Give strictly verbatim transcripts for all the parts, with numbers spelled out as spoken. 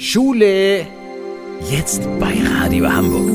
Schule, jetzt bei Radio Hamburg.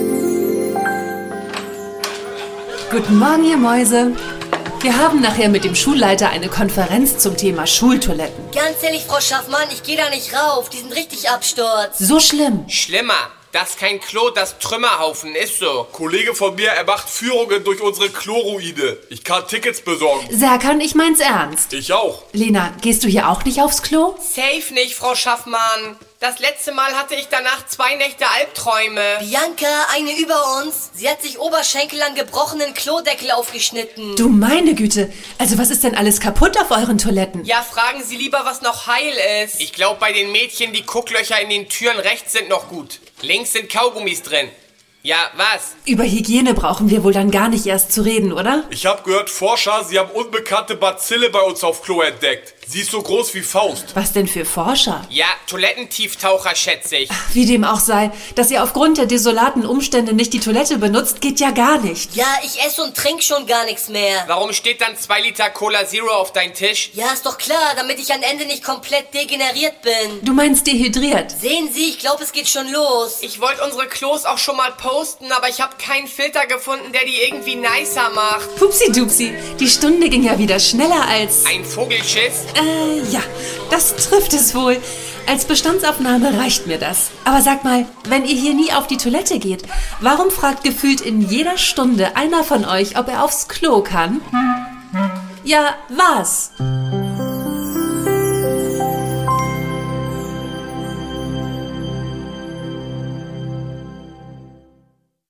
Guten Morgen, ihr Mäuse. Wir haben nachher mit dem Schulleiter eine Konferenz zum Thema Schultoiletten. Ganz ehrlich, Frau Schaffmann, ich gehe da nicht rauf. Die sind richtig Absturz. So schlimm. Schlimmer. Das ist kein Klo, das Trümmerhaufen, ist so. Kollege von mir, er macht Führungen durch unsere Kloruine. Ich kann Tickets besorgen. Serkan, ich mein's ernst. Ich auch. Lena, gehst du hier auch nicht aufs Klo? Safe nicht, Frau Schaffmann. Das letzte Mal hatte ich danach zwei Nächte Albträume. Bianca, eine über uns. Sie hat sich Oberschenkel an gebrochenen Klodeckel aufgeschnitten. Du meine Güte. Also was ist denn alles kaputt auf euren Toiletten? Ja, fragen Sie lieber, was noch heil ist. Ich glaube, bei den Mädchen, die Gucklöcher in den Türen rechts sind noch gut. Links sind Kaugummis drin. Ja, was? Über Hygiene brauchen wir wohl dann gar nicht erst zu reden, oder? Ich habe gehört, Forscher, sie haben unbekannte Bazille bei uns auf Klo entdeckt. Sie ist so groß wie Faust. Was denn für Forscher? Ja, Toilettentieftaucher schätze ich. Wie dem auch sei, dass ihr aufgrund der desolaten Umstände nicht die Toilette benutzt, geht ja gar nicht. Ja, ich esse und trinke schon gar nichts mehr. Warum steht dann zwei Liter Cola Zero auf deinem Tisch? Ja, ist doch klar, damit ich am Ende nicht komplett degeneriert bin. Du meinst dehydriert? Sehen Sie, ich glaube, es geht schon los. Ich wollte unsere Klos auch schon mal posten, aber ich habe keinen Filter gefunden, der die irgendwie nicer macht. Pupsi-dupsi, die Stunde ging ja wieder schneller als... Ein Vogelschiss? Äh, ja, das trifft es wohl. Als Bestandsaufnahme reicht mir das. Aber sag mal, wenn ihr hier nie auf die Toilette geht, warum fragt gefühlt in jeder Stunde einer von euch, ob er aufs Klo kann? Ja, was?